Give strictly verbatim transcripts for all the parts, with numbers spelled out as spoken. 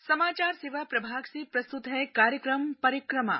समाचार सेवा प्रभाग से प्रस्तुत है कार्यक्रम परिक्रमा।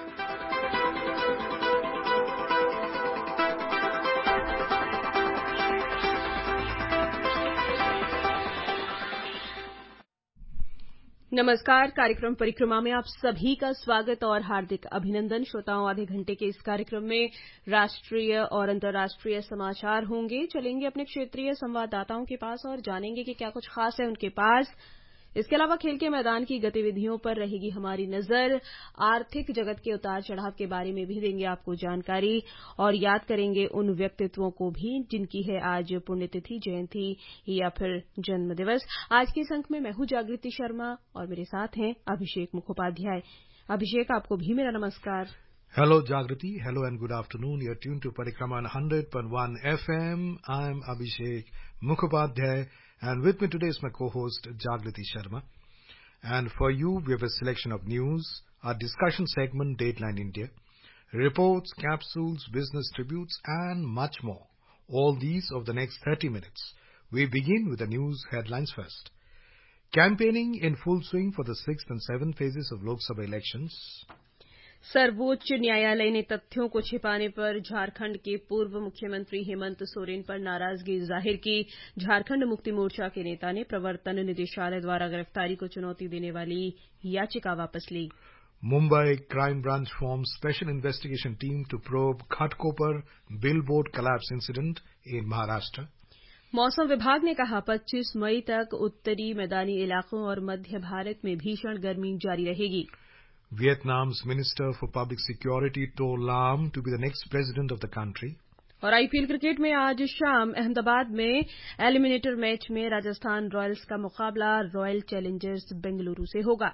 नमस्कार। कार्यक्रम परिक्रमा में आप सभी का स्वागत और हार्दिक अभिनंदन। श्रोताओं, आधे घंटे के इस कार्यक्रम में राष्ट्रीय और अंतर्राष्ट्रीय समाचार होंगे। चलेंगे अपने क्षेत्रीय संवाददाताओं के पास और जानेंगे कि क्या कुछ खास है उनके पास। इसके अलावा खेल के मैदान की गतिविधियों पर रहेगी हमारी नजर। आर्थिक जगत के उतार चढ़ाव के बारे में भी देंगे आपको जानकारी और याद करेंगे उन व्यक्तित्वों को भी जिनकी है आज पुण्यतिथि, जयंती या फिर जन्म दिवस। आज के इस अंक में मैं हूं जागृति शर्मा और मेरे साथ हैं अभिषेक मुखोपाध्याय। अभिषेक, आपको भी मेरा नमस्कार। Hello Jagriti, hello and good afternoon. You're tuned to Parikrama on one hundred point one F M. I'm Abhishek Mukhopadhyay and with me today is my co-host Jagriti Sharma. And for you, we have a selection of news, our discussion segment Dateline India, reports, capsules, business tributes and much more. All these over the next thirty minutes. We begin with the news headlines first. Campaigning in full swing for the sixth and seventh phases of Lok Sabha elections. सर्वोच्च न्यायालय ने तथ्यों को छिपाने पर झारखंड के पूर्व मुख्यमंत्री हेमंत सोरेन पर नाराजगी जाहिर की। झारखंड मुक्ति मोर्चा के नेता ने प्रवर्तन निदेशालय द्वारा गिरफ्तारी को चुनौती देने वाली याचिका वापस ली। Mumbai Crime Branch forms special investigation team to probe Ghatkopar billboard collapse incident in Maharashtra. मौसम विभाग ने कहा पच्चीस मई तक उत्तरी मैदानी इलाकों और मध्य भारत में भीषण गर्मी जारी रहेगी। Vietnam's Minister for Public Security To Lam to be the next president of the country. और आईपीएल क्रिकेट में आज शाम अहमदाबाद में एलिमिनेटर मैच में राजस्थान रॉयल्स का मुकाबला रॉयल चैलेंजर्स बेंगलुरु से होगा।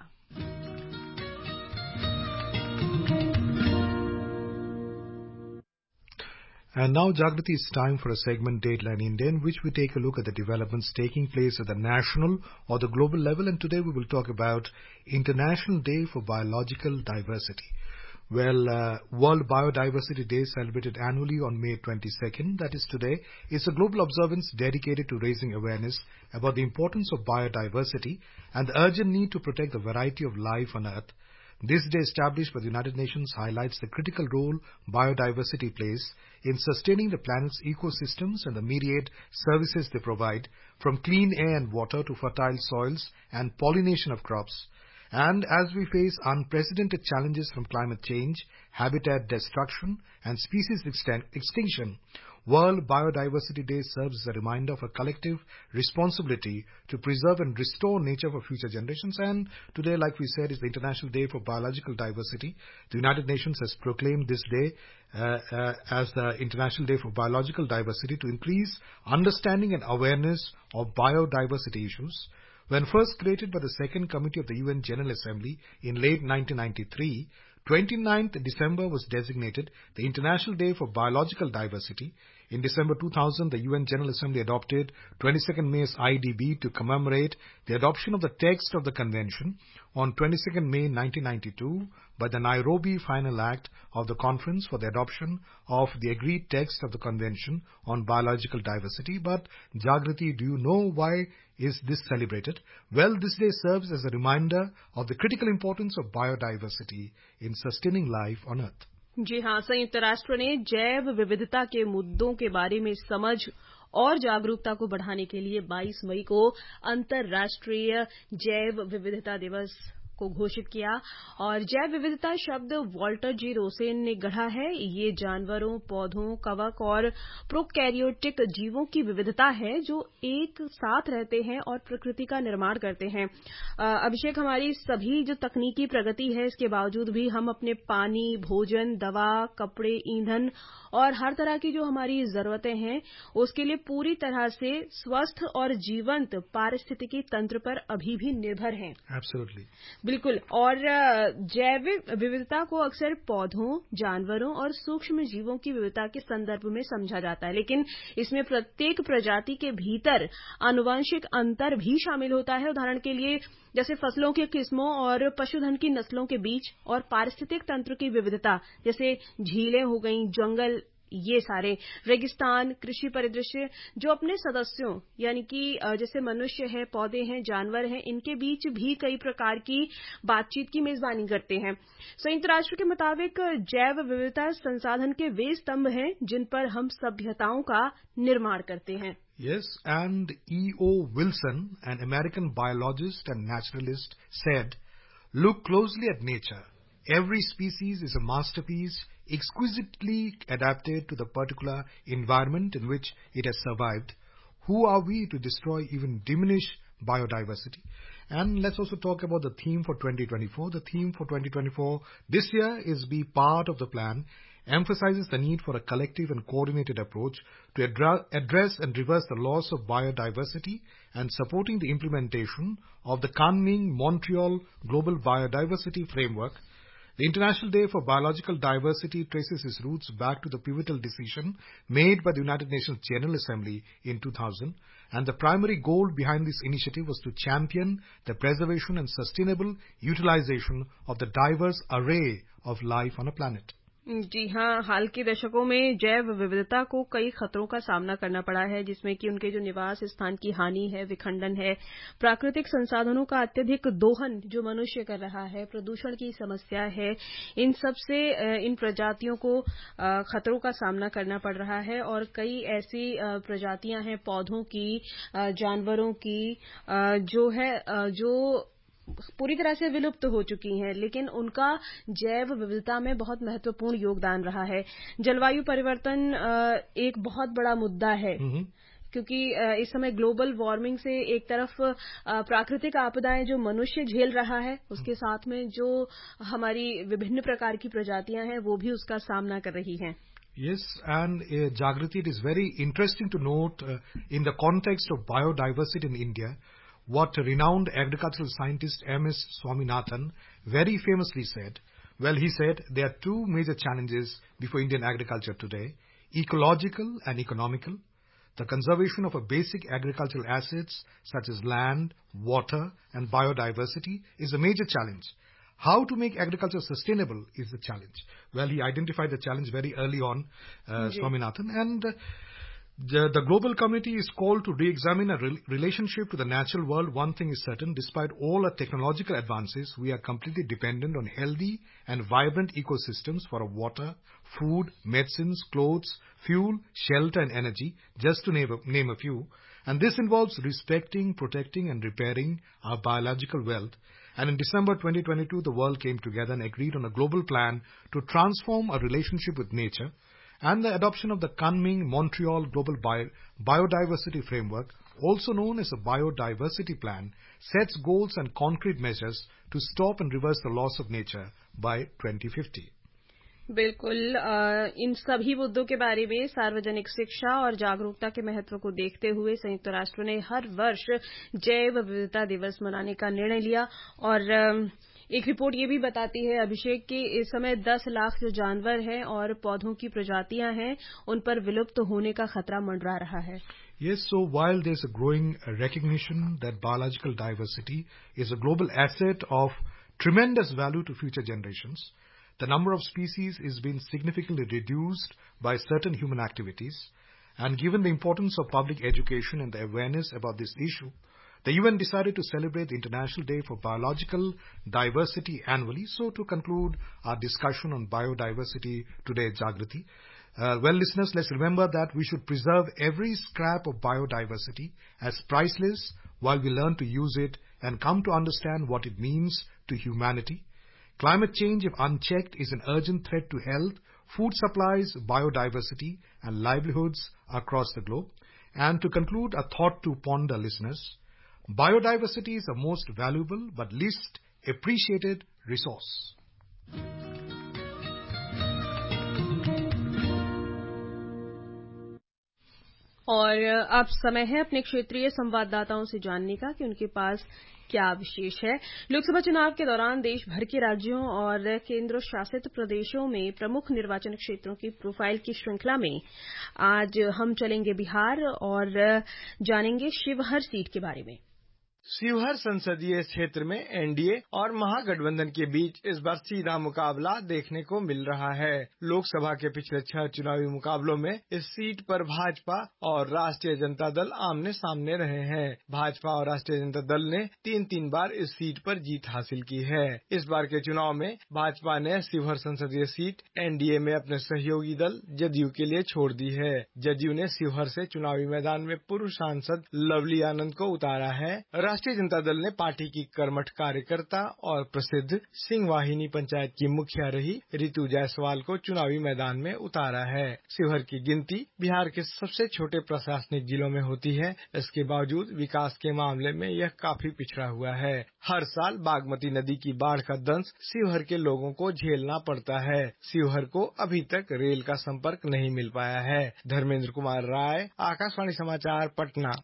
And now, Jagriti, it's time for a segment Dateline India in which we take a look at the developments taking place at the national or the global level. And today we will talk about International Day for Biological Diversity. Well, uh, World Biodiversity Day celebrated annually on May twenty-second, that is today, is a global observance dedicated to raising awareness about the importance of biodiversity and the urgent need to protect the variety of life on Earth. This day established by the United Nations highlights the critical role biodiversity plays in sustaining the planet's ecosystems and the myriad services they provide, from clean air and water to fertile soils and pollination of crops. And as we face unprecedented challenges from climate change, habitat destruction and species extinction, World Biodiversity Day serves as a reminder of a collective responsibility to preserve and restore nature for future generations. And today, like we said, is the International Day for Biological Diversity. The United Nations has proclaimed this day uh, uh, as the International Day for Biological Diversity to increase understanding and awareness of biodiversity issues. When first created by the Second Committee of the U N General Assembly in late nineteen ninety-three, twenty-ninth December was designated the International Day for Biological Diversity. In December two thousand, the U N General Assembly adopted twenty-second May's I D B to commemorate the adoption of the text of the convention. On twenty-second May nineteen ninety-two, by the Nairobi Final Act of the Conference for the adoption of the agreed text of the Convention on Biological Diversity. But, Jagriti, do you know why is this celebrated? Well, this day serves as a reminder of the critical importance of biodiversity in sustaining life on Earth. जी हाँ, संयुक्त राष्ट्र ने जैव विविधता के मुद्दों के बारे में समझ और जागरूकता को बढ़ाने के लिए बाईस मई को अंतर्राष्ट्रीय जैव विविधता दिवस को घोषित किया। और जैव विविधता शब्द वॉल्टर जी रोसेन ने गढ़ा है। ये जानवरों, पौधों, कवक और प्रोकैरियोटिक जीवों की विविधता है जो एक साथ रहते हैं और प्रकृति का निर्माण करते हैं। अभिषेक, हमारी सभी जो तकनीकी प्रगति है इसके बावजूद भी हम अपने पानी, भोजन, दवा, कपड़े, ईंधन और हर तरह की जो हमारी जरूरतें हैं उसके लिए पूरी तरह से स्वस्थ और जीवंत पारिस्थितिकी तंत्र पर अभी भी निर्भर हैं। Absolutely. बिल्कुल। और जैव विविधता को अक्सर पौधों, जानवरों और सूक्ष्म जीवों की विविधता के संदर्भ में समझा जाता है, लेकिन इसमें प्रत्येक प्रजाति के भीतर आनुवंशिक अंतर भी शामिल होता है। उदाहरण के लिए जैसे फसलों की किस्मों और पशुधन की नस्लों के बीच और पारिस्थितिक तंत्र की विविधता, जैसे झीलें हो गईं, जंगल ये सारे रेगिस्तान, कृषि परिदृश्य जो अपने सदस्यों यानी कि जैसे मनुष्य है, पौधे हैं, जानवर हैं, इनके बीच भी कई प्रकार की बातचीत की मेजबानी करते हैं। संयुक्त राष्ट्र के मुताबिक जैव विविधता संसाधन के वे स्तंभ हैं जिन पर हम सभ्यताओं का निर्माण करते हैं। Yes, and E O Wilson, an American biologist and naturalist, said, "Look closely at nature. Every species is a masterpiece exquisitely adapted to the particular environment in which it has survived. Who are we to destroy, even diminish biodiversity?" And let's also talk about the theme for twenty twenty-four. The theme for twenty twenty-four this year is Be Part of the Plan, emphasizes the need for a collective and coordinated approach to address and reverse the loss of biodiversity and supporting the implementation of the Kunming-Montreal Global Biodiversity Framework. The International Day for Biological Diversity traces its roots back to the pivotal decision made by the United Nations General Assembly in two thousand, and the primary goal behind this initiative was to champion the preservation and sustainable utilization of the diverse array of life on a planet. जी हाँ, हाल के दशकों में जैव विविधता को कई खतरों का सामना करना पड़ा है, जिसमें कि उनके जो निवास स्थान की हानि है, विखंडन है, प्राकृतिक संसाधनों का अत्यधिक दोहन जो मनुष्य कर रहा है, प्रदूषण की समस्या है। इन सब से इन प्रजातियों को खतरों का सामना करना पड़ रहा है और कई ऐसी प्रजातियां हैं पौधों की, जानवरों की जो है जो पूरी तरह से विलुप्त हो चुकी हैं, लेकिन उनका जैव विविधता में बहुत महत्वपूर्ण योगदान रहा है। जलवायु परिवर्तन एक बहुत बड़ा मुद्दा है, क्योंकि इस समय ग्लोबल वार्मिंग से एक तरफ प्राकृतिक आपदाएं जो मनुष्य झेल रहा है, उसके साथ में जो हमारी विभिन्न प्रकार की प्रजातियां हैं वो भी उसका सामना कर रही हैं। Yes, and uh, Jagriti, it is very interesting to note uh, in the context of biodiversity in India, what renowned agricultural scientist M S Swaminathan very famously said. Well, he said there are two major challenges before Indian agriculture today: ecological and economical. The conservation of a basic agricultural assets such as land, water and biodiversity is a major challenge. How to make agriculture sustainable is the challenge. Well, he identified the challenge very early on, uh, Swaminathan, and uh, The, the global community is called to re-examine a re- relationship to the natural world. One thing is certain: despite all our technological advances, we are completely dependent on healthy and vibrant ecosystems for our water, food, medicines, clothes, fuel, shelter and energy, just to name a, name a few. And this involves respecting, protecting and repairing our biological wealth. And in December twenty twenty-two, the world came together and agreed on a global plan to transform our relationship with nature. And the adoption of the Kunming-Montreal Global Bio- Biodiversity Framework, also known as a Biodiversity Plan, sets goals and concrete measures to stop and reverse the loss of nature by twenty fifty. बिल्कुल, इन सभी मुद्दों के बारे में सार्वजनिक शिक्षा और जागरूकता के महत्व को देखते हुए संयुक्त राष्ट्र ने हर वर्ष जैव विविधता दिवस मनाने का निर्णय लिया। और एक रिपोर्ट ये भी बताती है, अभिषेक, कि इस समय दस लाख जो जानवर हैं और पौधों की प्रजातियां हैं, उन पर विलुप्त होने का खतरा मंडरा रहा है। Yes, so while there's a growing recognition that biological diversity is a global asset of tremendous value to future generations, the number of species is being significantly reduced by certain human activities. And given the importance of public education and the awareness about this issue, the U N decided to celebrate the International Day for Biological Diversity annually. So to conclude our discussion on biodiversity today, Jagriti, uh, well, listeners, let's remember that we should preserve every scrap of biodiversity as priceless while we learn to use it and come to understand what it means to humanity. Climate change, if unchecked, is an urgent threat to health, food supplies, biodiversity and livelihoods across the globe. And to conclude, a thought to ponder, listeners: biodiversity is the most valuable but least appreciated resource. और अब समय है अपने क्षेत्रीय संवाददाताओं से जानने का कि उनके पास क्या विशेष है। लोकसभा चुनाव के दौरान देश भर के राज्यों और केंद्र शासित प्रदेशों में प्रमुख निर्वाचन क्षेत्रों की प्रोफाइल की श्रृंखला में आज हम चलेंगे बिहार और जानेंगे शिवहर सीट के बारे में। शिवहर संसदीय क्षेत्र में एनडीए और महागठबंधन के बीच इस बार सीधा मुकाबला देखने को मिल रहा है। लोकसभा के पिछले छह चुनावी मुकाबलों में इस सीट पर भाजपा और राष्ट्रीय जनता दल आमने सामने रहे हैं। भाजपा और राष्ट्रीय जनता दल ने तीन तीन बार इस सीट पर जीत हासिल की है। इस बार के चुनाव में भाजपा ने शिवहर संसदीय सीट एनडीए में अपने सहयोगी दल जदयू के लिए छोड़ दी है। जदयू ने शिवहर से चुनावी मैदान में पूर्व सांसद लवली आनंद को उतारा है। राष्ट्रीय जनता दल ने पार्टी की कर्मठ कार्यकर्ता और प्रसिद्ध सिंह वाहिनी पंचायत की मुखिया रही रितु जायसवाल को चुनावी मैदान में उतारा है। शिवहर की गिनती बिहार के सबसे छोटे प्रशासनिक जिलों में होती है। इसके बावजूद विकास के मामले में यह काफी पिछड़ा हुआ है। हर साल बागमती नदी की बाढ़ का दंश शिवहर के लोगों को झेलना पड़ता है। शिवहर को अभी तक रेल का संपर्क नहीं मिल पाया है। धर्मेंद्र कुमार राय, आकाशवाणी समाचार, Patna.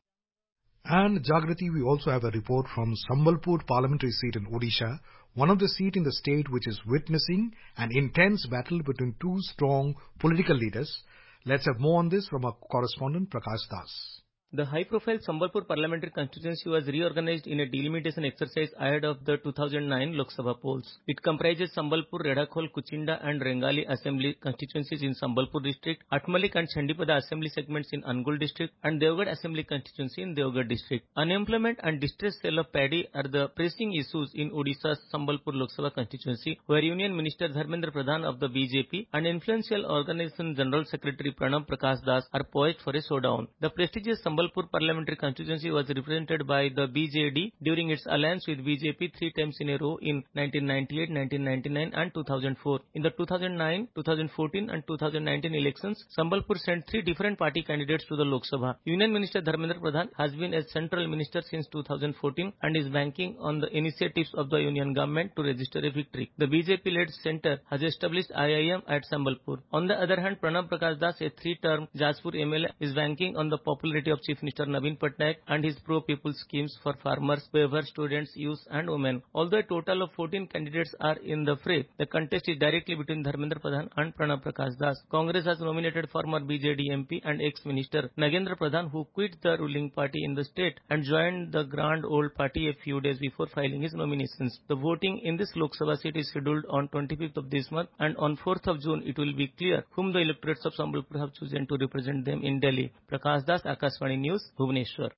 And Jagrati, we also have a report from Sambalpur parliamentary seat in Odisha, one of the seats in the state which is witnessing an intense battle between two strong political leaders. Let's have more on this from our correspondent Prakash Das. The high-profile Sambalpur parliamentary constituency was reorganized in a delimitation exercise ahead of the two thousand nine Lok Sabha polls. It comprises Sambalpur, Redakhol, Kuchinda and Rengali assembly constituencies in Sambalpur district, Atmalik and Chandipada assembly segments in Angul district, and Devgarh assembly constituency in Devgarh district. Unemployment and distressed sale of paddy are the pressing issues in Odisha's Sambalpur Lok Sabha constituency, where Union Minister Dharmendra Pradhan of the B J P and influential organization General Secretary Pranab Prakash Das are poised for a showdown. The prestigious Sambalpur parliamentary constituency was represented by the B J D during its alliance with B J P three times in a row in nineteen ninety-eight, nineteen ninety-nine and two thousand four. In the two thousand nine, two thousand fourteen and two thousand nineteen elections, Sambalpur sent three different party candidates to the Lok Sabha. Union Minister Dharmendra Pradhan has been a central minister since two thousand fourteen and is banking on the initiatives of the Union government to register a victory. The B J P-led centre has established I I M at Sambalpur. On the other hand, Pranab Prakash Das, a three-term Jajpur M L A, is banking on the popularity of Chief Minister Naveen Patnaik and his pro-people schemes for farmers, waivers, students, youth and women. Although a total of fourteen candidates are in the fray, the contest is directly between Dharmendra Pradhan and Pranab Prakash Das. Congress has nominated former B J D M P and ex-minister Nagendra Pradhan, who quit the ruling party in the state and joined the Grand Old Party a few days before filing his nominations. The voting in this Lok Sabha seat is scheduled on twenty-fifth of this month, and on fourth of June it will be clear whom the electorates of Sambalpur have chosen to represent them in Delhi. Prakash Das, Akashvani News, Bhubaneswar.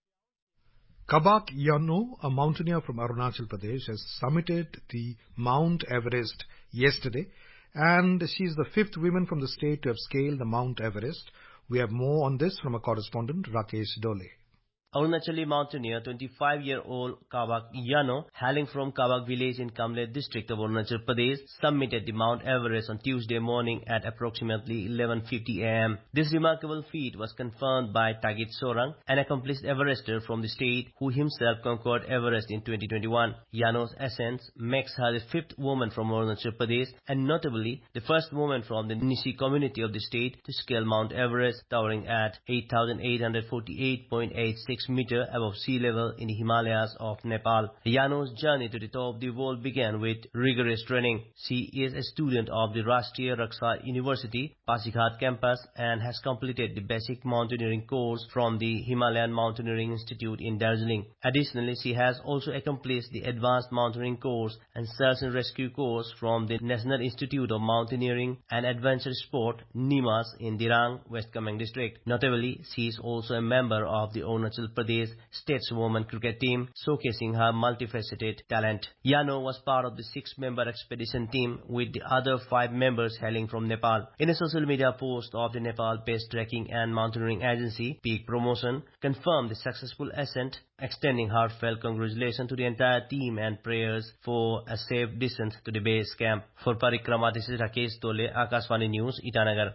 Kabak Yano, a mountaineer from Arunachal Pradesh, has summited the Mount Everest yesterday, and she is the fifth woman from the state to have scaled the Mount Everest. We have more on this from a correspondent, Rakesh Dole. Arunachali mountaineer twenty-five-year-old Kabak Yano, hailing from Kabak village in Kamlet district of Arunachal Pradesh, summited the Mount Everest on Tuesday morning at approximately eleven fifty a m This remarkable feat was confirmed by Tagit Sorang, an accomplished Everester from the state who himself conquered Everest in twenty twenty-one. Yano's ascent makes her the fifth woman from Arunachal Pradesh and notably the first woman from the Nishi community of the state to scale Mount Everest, towering at eight thousand eight hundred forty-eight point eight six meter above sea level in the Himalayas of Nepal. Yano's journey to the top of the world began with rigorous training. She is a student of the Rashtriya Raksha University, Pasighat campus, and has completed the basic mountaineering course from the Himalayan Mountaineering Institute in Darjeeling. Additionally, she has also accomplished the advanced mountaineering course and search and rescue course from the National Institute of Mountaineering and Adventure Sport, NIMAS, in Dirang, West Kameng district. Notably, she is also a member of the Arunachal Pradesh Stateswoman cricket team, showcasing her multifaceted talent. Yano was part of the six-member expedition team with the other five members hailing from Nepal. In a social media post of the Nepal-based trekking and mountaineering agency, Peak Promotion, confirmed the successful ascent, extending heartfelt congratulations to the entire team and prayers for a safe descent to the base camp. For Parikrama, this is Rakesh Dole, Akashvani News, Itanagar.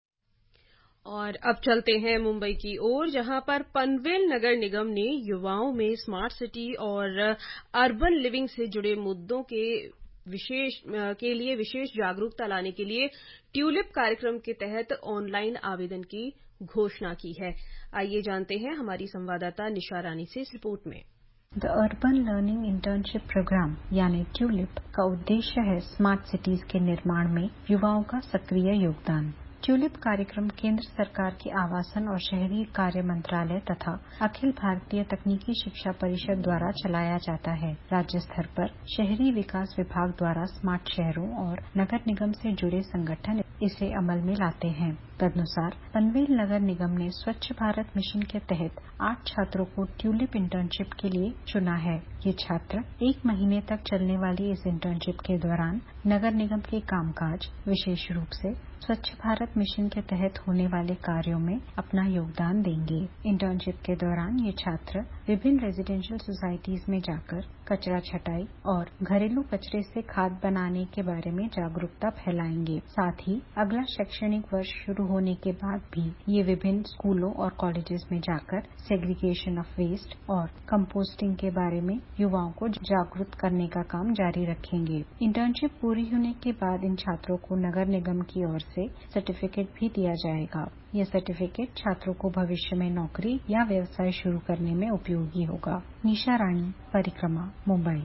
और अब चलते हैं मुंबई की ओर, जहां पर पनवेल नगर निगम ने युवाओं में स्मार्ट सिटी और अर्बन लिविंग से जुड़े मुद्दों के विशेष के लिए विशेष जागरूकता लाने के लिए ट्यूलिप कार्यक्रम के तहत ऑनलाइन आवेदन की घोषणा की है। आइए जानते हैं हमारी संवाददाता निशा रानी से इस रिपोर्ट में। The urban learning internship programme यानी ट्यूलिप का उद्देश्य है स्मार्ट सिटीज के निर्माण में युवाओं का सक्रिय योगदान। ट्यूलिप कार्यक्रम केंद्र सरकार के आवासन और शहरी कार्य मंत्रालय तथा अखिल भारतीय तकनीकी शिक्षा परिषद द्वारा चलाया जाता है। राज्य स्तर पर शहरी विकास विभाग द्वारा स्मार्ट शहरों और नगर निगम से जुड़े संगठन इसे अमल में लाते हैं। तदनुसार पनवेल नगर निगम ने स्वच्छ भारत मिशन के तहत आठ छात्रों को ट्यूलिप इंटर्नशिप के लिए चुना है। ये छात्र एक महीने तक चलने वाली इस इंटर्नशिप के दौरान नगर निगम के कामकाज, विशेष रूप से स्वच्छ भारत मिशन के तहत होने वाले कार्यों में अपना योगदान देंगे। इंटर्नशिप के दौरान ये छात्र विभिन्न रेजिडेंशियल सोसाइटीज में जाकर कचरा छटाई और घरेलू कचरे से खाद बनाने के बारे में जागरूकता फैलाएंगे। साथ ही अगला शैक्षणिक वर्ष शुरू होने के बाद भी ये विभिन्न स्कूलों और कॉलेजेस में जाकर सेग्रीगेशन ऑफ वेस्ट और कंपोस्टिंग के बारे में युवाओं को जागरूक करने का काम जारी रखेंगे। इंटर्नशिप पूरी होने के बाद इन छात्रों को नगर निगम की ओर से सर्टिफिकेट भी दिया जाएगा। यह सर्टिफिकेट छात्रों को भविष्य में नौकरी या व्यवसाय शुरू करने में उपयोगी होगा। निशा रानी, परिक्रमा, Mumbai.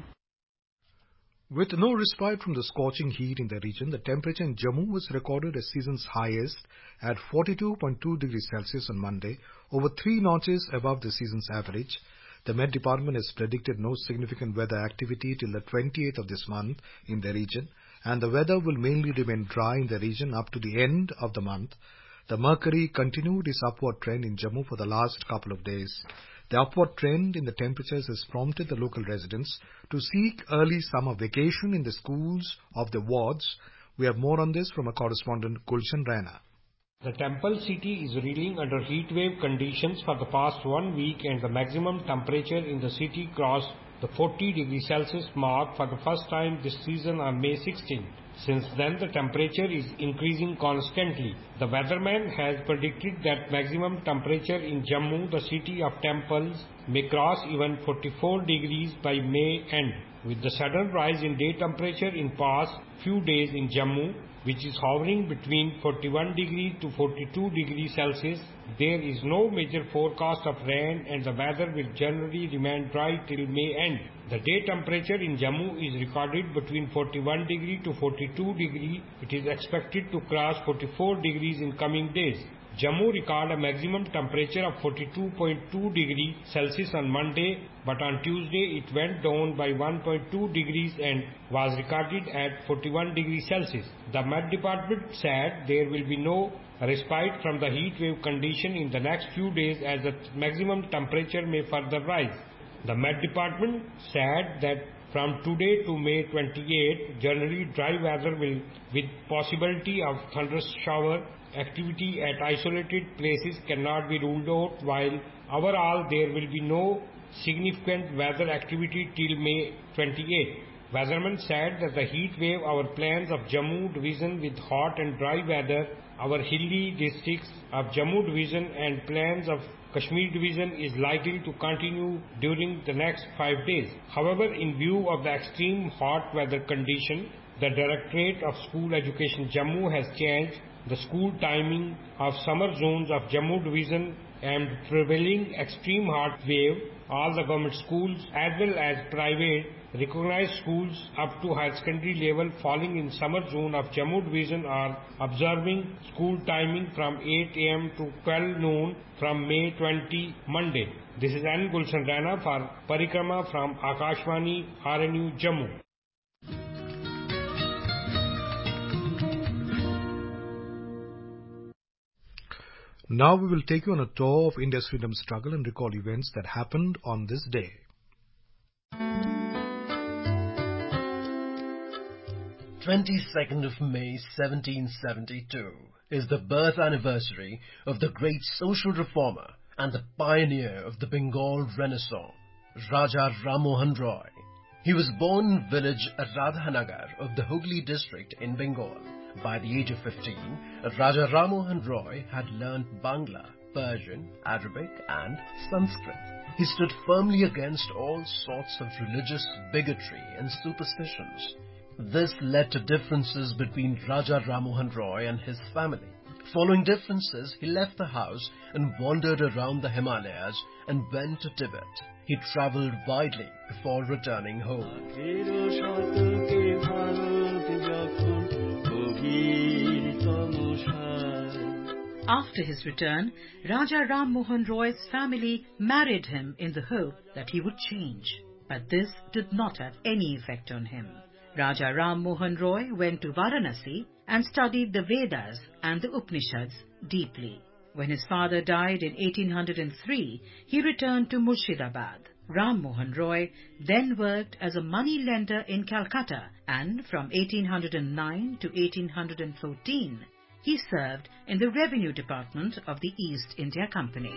With no respite from the scorching heat in the region, the temperature in Jammu was recorded as season's highest at forty-two point two degrees Celsius on Monday, over three notches above the season's average. The Met Department has predicted no significant weather activity till the twentieth of this month in the region, and the weather will mainly remain dry in the region up to the end of the month. The mercury continued its upward trend in Jammu for the last couple of days. The upward trend in the temperatures has prompted the local residents to seek early summer vacation in the schools of the wards. We have more on this from our correspondent Gulshan Raina. The temple city is reeling under heat wave conditions for the past one week, and the maximum temperature in the city crossed the forty degrees Celsius mark for the first time this season on May sixteenth. Since then, the temperature is increasing constantly. The weatherman has predicted that maximum temperature in Jammu, the city of temples, may cross even forty-four degrees by May end. With the sudden rise in day temperature in past few days in Jammu, which is hovering between forty-one degrees to forty-two degrees Celsius, there is no major forecast of rain, and the weather will generally remain dry till May end. The day temperature in Jammu is recorded between forty-one degrees to forty-two degrees. It is expected to cross forty-four degrees in coming days. Jammu recorded a maximum temperature of forty-two point two degrees Celsius on Monday, but on Tuesday it went down by one point two degrees and was recorded at forty-one degrees Celsius. The Met Department said there will be no respite from the heat wave condition in the next few days, as the maximum temperature may further rise. The Met Department said that from today to May twenty-eighth, generally dry weather will, with possibility of thunderous shower activity at isolated places, cannot be ruled out, while overall there will be no significant weather activity till May twenty-eighth. Weatherman said that the heat wave, our plans of Jammu division with hot and dry weather, our hilly districts of Jammu division and plans of Kashmir division is likely to continue during the next five days. However, in view of the extreme hot weather condition, the Directorate of School Education Jammu has changed the school timing of summer zones of Jammu division and prevailing extreme hot wave. All the government schools as well as private recognized schools up to higher secondary level falling in summer zone of Jammu division are observing school timing from eight a m to twelve noon from May twentieth Monday. This is N. Gulshan Raina for Parikrama from Akashvani R N U Jammu. Now we will take you on a tour of India's freedom struggle and recall events that happened on this day. twenty-second of May seventeen seventy-two is the birth anniversary of the great social reformer and the pioneer of the Bengal Renaissance, Raja Ram Mohan Roy. He was born in village Radhanagar of the Hooghly district in Bengal. By the age of fifteen, Raja Ram Mohan Roy had learnt Bangla, Persian, Arabic and Sanskrit. He stood firmly against all sorts of religious bigotry and superstitions. This led to differences between Raja Ram Mohan Roy and his family. Following differences, he left the house and wandered around the Himalayas and went to Tibet. He travelled widely before returning home. After his return, Raja Ram Mohan Roy's family married him in the hope that he would change. But this did not have any effect on him. Raja Ram Mohan Roy went to Varanasi and studied the Vedas and the Upanishads deeply. When his father died in eighteen oh three, he returned to Murshidabad. Ram Mohan Roy then worked as a money lender in Calcutta, and from eighteen oh nine to eighteen fourteen, he served in the Revenue Department of the East India Company.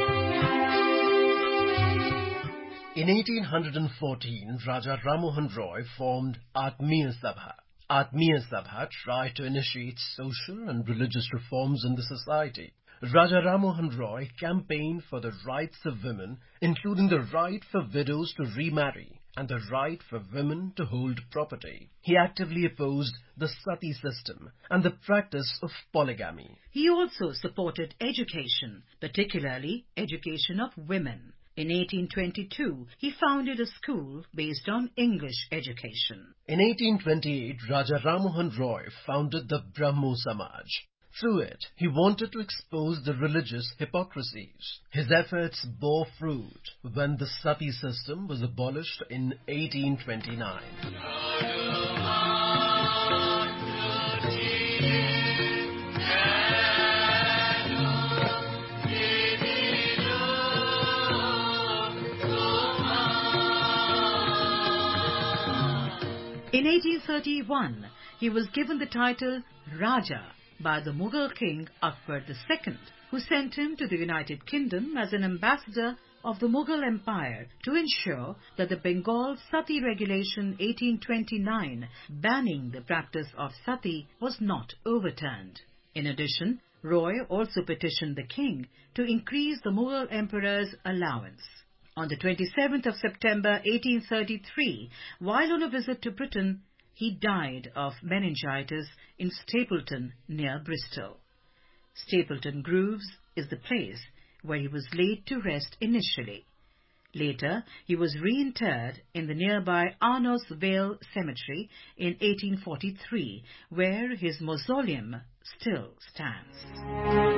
In eighteen fourteen, Raja Ram Mohan Roy formed Atmiya Sabha. Atmiya Sabha tried to initiate social and religious reforms in the society. Raja Ram Mohan Roy campaigned for the rights of women, including the right for widows to remarry and the right for women to hold property. He actively opposed the sati system and the practice of polygamy. He also supported education, particularly education of women. In eighteen twenty-two, he founded a school based on English education. In eighteen twenty-eight, Raja Ram Mohan Roy founded the Brahmo Samaj. Through it, he wanted to expose the religious hypocrisies. His efforts bore fruit when the sati system was abolished in eighteen twenty-nine. In eighteen thirty-one, he was given the title Raja by the Mughal king Akbar the Second, who sent him to the United Kingdom as an ambassador of the Mughal Empire to ensure that the Bengal Sati Regulation eighteen twenty-nine banning the practice of sati was not overturned. In addition, Roy also petitioned the king to increase the Mughal emperor's allowance. On the twenty-seventh of September eighteen thirty-three, while on a visit to Britain, he died of meningitis in Stapleton near Bristol. Stapleton Grooves is the place where he was laid to rest initially. Later, he was reinterred in the nearby Arnos Vale Cemetery in eighteen forty-three, where his mausoleum still stands.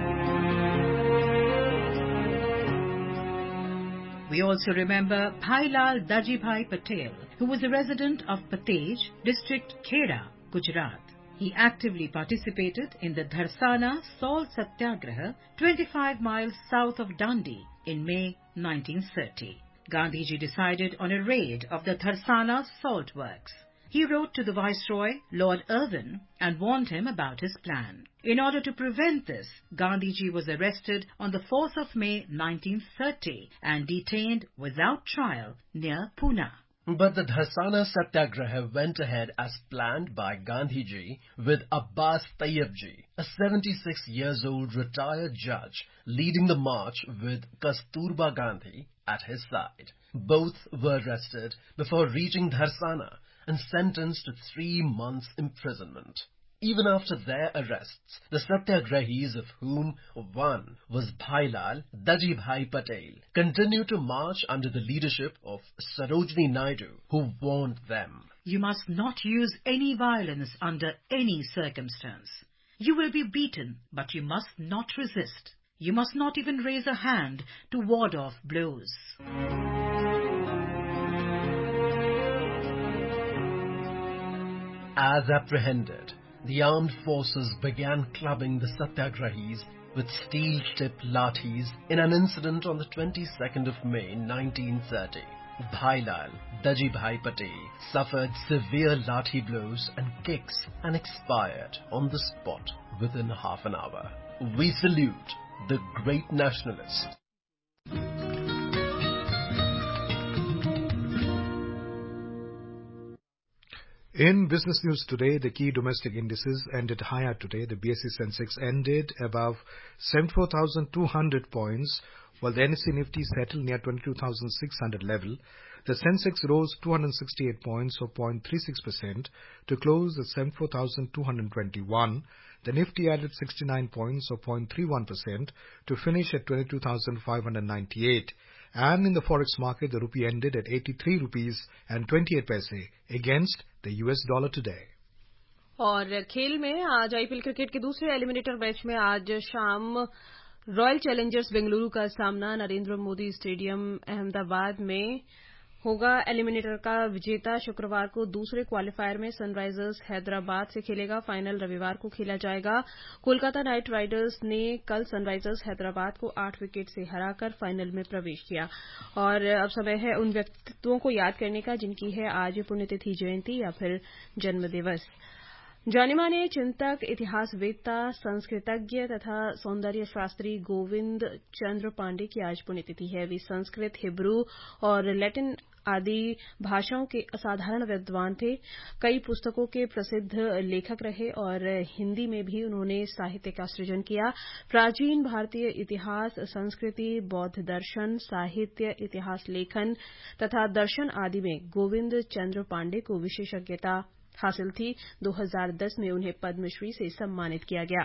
We also remember Bhailal Dajibhai Patel, who was a resident of Patej, district Khera, Gujarat. He actively participated in the Dharsana Salt Satyagraha, twenty-five miles south of Dandi, in May nineteen thirty. Gandhiji decided on a raid of the Dharsana salt works. He wrote to the Viceroy, Lord Irwin, and warned him about his plan. In order to prevent this, Gandhiji was arrested on the fourth of May nineteen thirty and detained without trial near Pune. But the Dharsana Satyagraha went ahead as planned by Gandhiji, with Abbas Tayyabji, a seventy-six years old retired judge, leading the march with Kasturba Gandhi at his side. Both were arrested before reaching Dharsana and sentenced to three months' imprisonment. Even after their arrests, the Satyagrahis, of whom one was Bhailal Dajibhai Patel, continued to march under the leadership of Sarojini Naidu, who warned them. You must not use any violence under any circumstance. You will be beaten, but you must not resist. You must not even raise a hand to ward off blows. As apprehended, the armed forces began clubbing the Satyagrahis with steel-tipped lathis in an incident on the twenty-second of May nineteen thirty. Bhailal Dajibhai Patel suffered severe lathi blows and kicks and expired on the spot within half an hour. We salute the great nationalist. In business news today, the key domestic indices ended higher today. The B S E Sensex ended above seventy-four thousand two hundred points, while the N S E Nifty settled near twenty-two thousand six hundred level. The Sensex rose two hundred sixty-eight points or zero point three six percent to close at seventy-four thousand two hundred twenty-one. The Nifty added sixty-nine points or zero point three one percent to finish at twenty-two thousand five hundred ninety-eight. And in the forex market, the rupee ended at eighty-three rupees and twenty-eight paise against the U S dollar today. और खेल में आज IPL cricket के दूसरे eliminator match में आज शाम royal Challengers Bengaluru का सामना नरेंद्र मोदी स्टेडियम अहमदाबाद में होगा। एलिमिनेटर का विजेता शुक्रवार को दूसरे क्वालीफायर में सनराइजर्स हैदराबाद से खेलेगा। फाइनल रविवार को खेला जाएगा। कोलकाता नाइट राइडर्स ने कल सनराइजर्स हैदराबाद को आठ विकेट से हराकर फाइनल में प्रवेश किया। और अब समय है उन व्यक्तित्वों को याद करने का जिनकी है आज पुण्यतिथि, जयंती या फिर जन्मदिवस। जाने माने चिंतक, इतिहासवेत्ता, संस्कृतज्ञ तथा सौंदर्य शास्त्री गोविंद चंद्र पांडे की आज पुण्यतिथि है। वे संस्कृत, हिब्रू और लैटिन आदि भाषाओं के असाधारण विद्वान थे। कई पुस्तकों के प्रसिद्ध लेखक रहे और हिंदी में भी उन्होंने साहित्य का सृजन किया। प्राचीन भारतीय इतिहास, संस्कृति, बौद्ध दर्शन, साहित्य, इतिहास लेखन तथा दर्शन आदि में गोविंद चंद्र पांडे को विशेषज्ञता हासिल थी। दो हज़ार दस में उन्हें पद्मश्री से सम्मानित किया गया।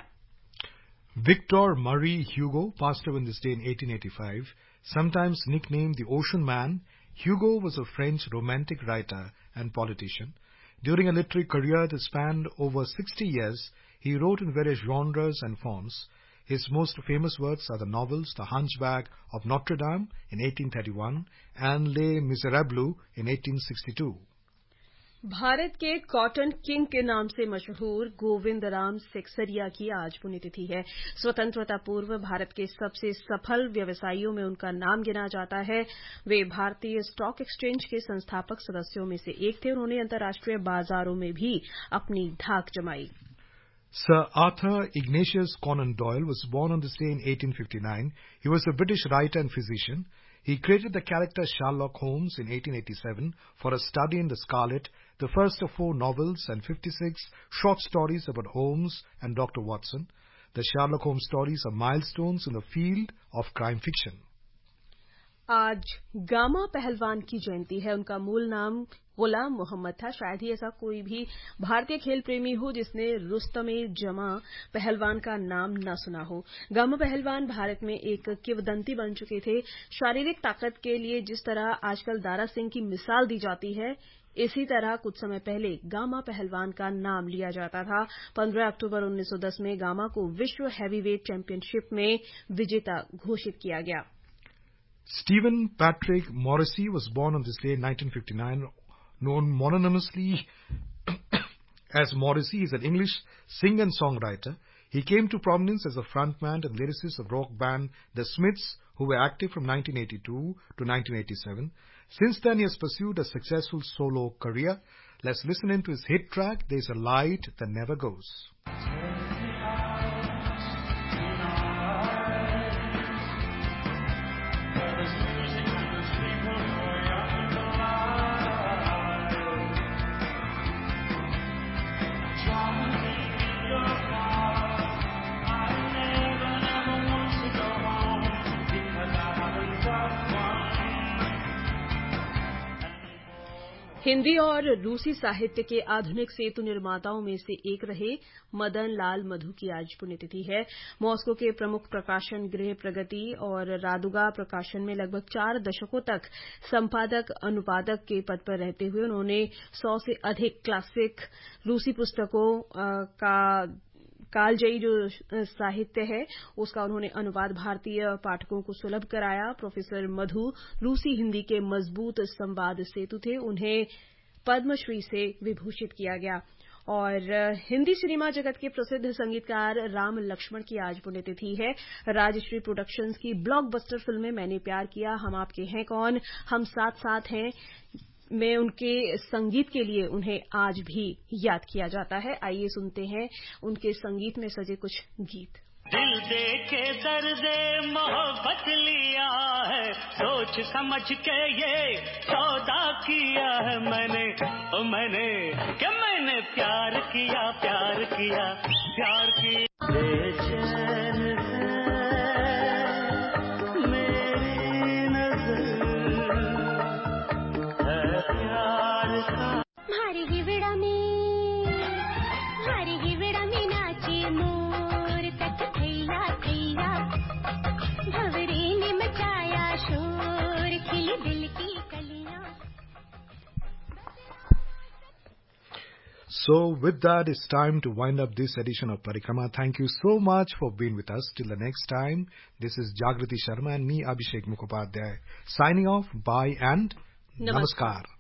Victor Murray Hugo passed away on this day in eighteen eighty-five. Sometimes nicknamed the Ocean Man, Hugo was a French romantic writer and politician. During a literary career that spanned over sixty years, he wrote in various genres and forms. His most famous works are the novels The Hunchback of Notre Dame in eighteen thirty-one and Les Miserables in eighteen sixty-two. Bharat के cotton king के नाम से मशहूर गोविंद राम सेक्सरिया की आज पुण्यतिथि है। स्वतंत्रता पूर्व भारत के सबसे सफल व्यवसायियों में उनका नाम गिना जाता है। वे भारतीय स्टॉक एक्सचेंज के संस्थापक सदस्यों में से एक थे। उन्होंने अंतर्राष्ट्रीय बाजारों में भी अपनी धाक जमाई। Sir Arthur Ignatius Conan Doyle was born on this day in eighteen fifty-nine. He was a British writer and physician. He created the character Sherlock Holmes in eighteen eighty-seven for A Study in the Scarlet, the first of four novels and fifty-six short stories about Holmes and Doctor Watson. The Sherlock Holmes stories are milestones in the field of crime fiction. आज गामा पहलवान की जयंती है। उनका मूल नाम गुलाम मोहम्मद था। शायद ही ऐसा कोई भी भारतीय खेल प्रेमी हो जिसने रुस्तमे जमा पहलवान का नाम न सुना हो। गामा पहलवान भारत में एक किंवदंती बन चुके थे। शारीरिक ताकत के लिए जिस तरह आजकल दारा सिंह की मिसाल दी जाती है, इसी तरह कुछ समय पहले गामा पहलवान का नाम लिया जाता था। पंद्रह अक्टूबर उन्नीस सौ दस में गामा को विश्व हैवीवेट चैंपियनशिप में विजेता घोषित किया गया। Stephen Patrick Morrissey was born on this day in nineteen fifty-nine, known mononymously as Morrissey. He's an English singer and songwriter. He came to prominence as a frontman and lyricist of rock band The Smiths, who were active from nineteen eighty-two to nineteen eighty-seven. Since then, he has pursued a successful solo career. Let's listen into his hit track, There's a Light That Never Goes. Hindi और रूसी साहित्य के आधुनिक सेतु निर्माताओं में से एक रहे मदन लाल मधु की आज पुण्यतिथि है। मॉस्को के प्रमुख प्रकाशन गृह प्रगति और रादुगा प्रकाशन में लगभग चार दशकों तक संपादक अनुपादक के पद पर रहते हुए उन्होंने सौ से अधिक क्लासिक रूसी पुस्तकों का कालजयी जो साहित्य है उसका उन्होंने अनुवाद भारतीय पाठकों को सुलभ कराया। प्रोफेसर मधु रूसी हिंदी के मजबूत संवाद सेतु थे। उन्हें पद्मश्री से विभूषित किया गया। और हिंदी सिनेमा जगत के प्रसिद्ध संगीतकार राम लक्ष्मण की आज पुण्यतिथि है। राजश्री प्रोडक्शंस की ब्लॉकबस्टर फिल्में मैंने प्यार किया, हम आपके हैं कौन, हम साथ साथ हैं में उनके संगीत के लिए उन्हें आज भी याद किया जाता है। आइए सुनते हैं उनके संगीत में सजे कुछ गीत। दिल दे के दर्दे मोहब्बत लिया है, सोच समझ के ये सौदा किया है मैंने, ओ मैंने क्या मैंने प्यार किया प्यार किया प्यार किया। बेचैन है मेरी नजर है प्यार का। मारी ही विड़ा में मारी ही विड़ा में नाचे मोर तक थैया थैया, भंवरे ने मचाया शोर, खिली दिल की कलियां। So with that, it's time to wind up this edition of Parikrama. Thank you so much for being with us. Till the next time, this is Jagriti Sharma and me, Abhishek Mukhopadhyay, signing off. Bye and Namaskar. Namaskar.